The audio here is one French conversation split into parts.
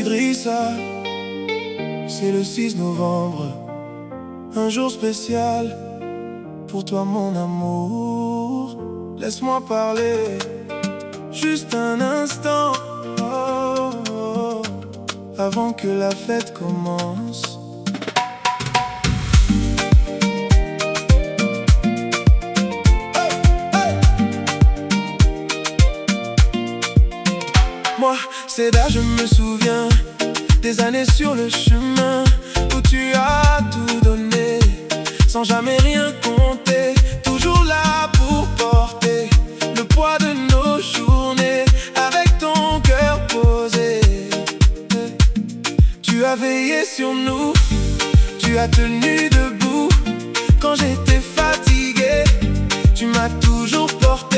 Idrissa, c'est le 6 novembre, un jour spécial pour toi mon amour. Laisse-moi parler, juste un instant, oh, oh, avant que la fête commence. Moi, c'est là, je me souviens des années sur le chemin où tu as tout donné, sans jamais rien compter, toujours là pour porter le poids de nos journées, avec ton cœur posé. Tu as veillé sur nous, tu as tenu debout quand j'étais fatigué, tu m'as toujours porté.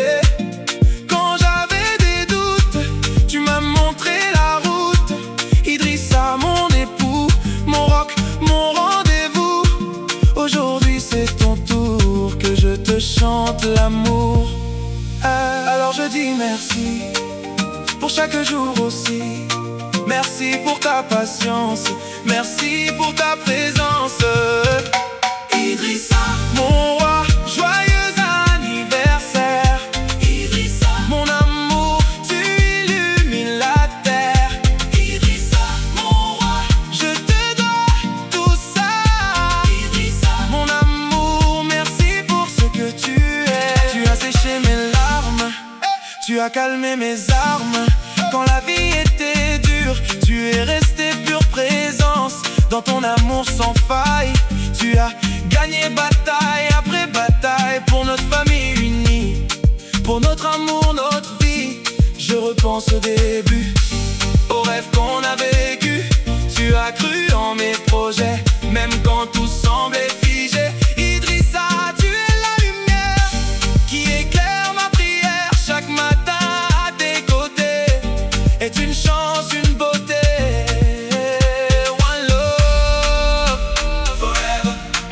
Chante l'amour, alors je dis merci pour chaque jour aussi. Merci pour ta patience, merci pour ta présence. Idrissa, mon roi, joyeux anniversaire. Idrissa, mon amour, tu illumines la terre. Idrissa, mon roi, je te dois tout ça. Idrissa, mon amour, merci pour ce que tu es. Tu as séché mes larmes, tu as calmé mes armes. Quand la vie était dure, tu es resté pure présence. Dans ton amour sans faille, tu as gagné bataille après bataille pour notre famille unie, pour notre amour, notre vie. Je repense au début, aux rêves qu'on a vécu. Tu as cru en mes projets, même quand tout semblait figé. Idrissa, tu es la lumière qui éclaire ma prière. Chaque matin à tes côtés est une chance, une beauté. One love forever,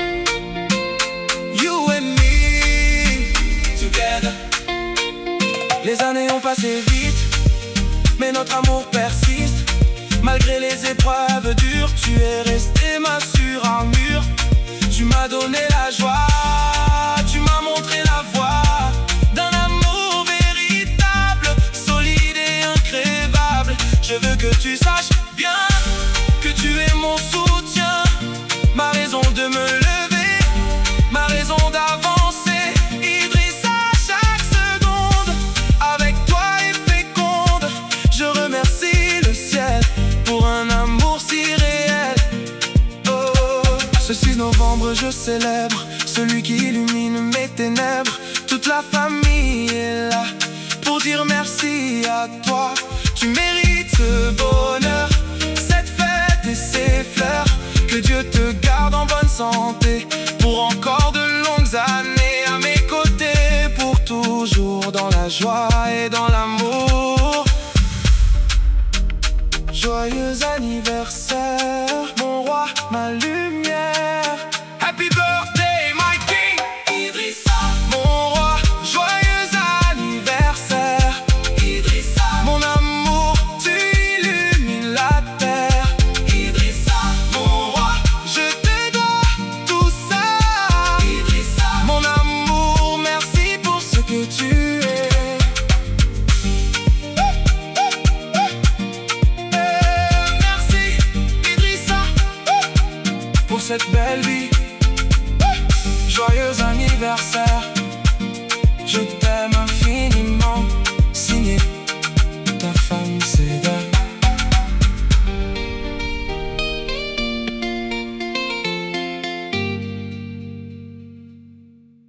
you and me together. Les années ont passé vite, mais notre amour persiste. Malgré les épreuves dures, tu es resté ma surarmure. Tu m'as donné la joie, tu m'as montré la voie d'un amour véritable, solide et incrévable. Je veux que tu saches bien que tu es mon soutien, ma raison de me lever, ma raison d'avancer. Idrissa, chaque seconde avec toi est féconde. Je remercie le ciel pour un amour si réel. Oh, ce 6 novembre je célèbre celui qui illumine mes ténèbres. Toute la famille est là pour dire merci à toi. Tu mérites ce bonheur, cette fête et ces fleurs. Que Dieu te garde en bonne santé pour encore de longues années à mes côtés, pour toujours dans la joie et dans l'amour. Joyeux anniversaire, mon roi, ma lumière. Happy birthday, my king. Idrissa, mon roi, joyeux anniversaire. Idrissa, mon amour, tu illumines la terre. Idrissa, mon roi, je te dois tout ça. Idrissa, mon amour, merci pour ce que tu es. Pour cette belle vie, joyeux anniversaire, je